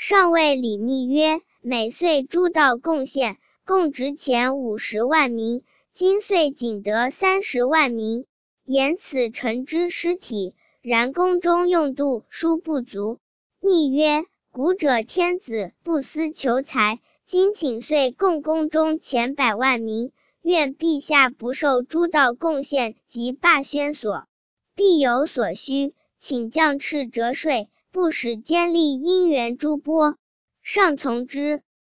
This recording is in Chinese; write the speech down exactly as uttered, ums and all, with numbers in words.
上谓李密曰：每岁诸道贡献，共值钱五十万民，今岁仅得三十万民，言此臣之失体，然宫中用度殊不足。密曰：古者天子不思求财，今请岁贡宫中钱百万民，愿陛下不受诸道贡献及罢宣所，必有所需，请降敕折税，不使监吏因缘诸拨。上从之。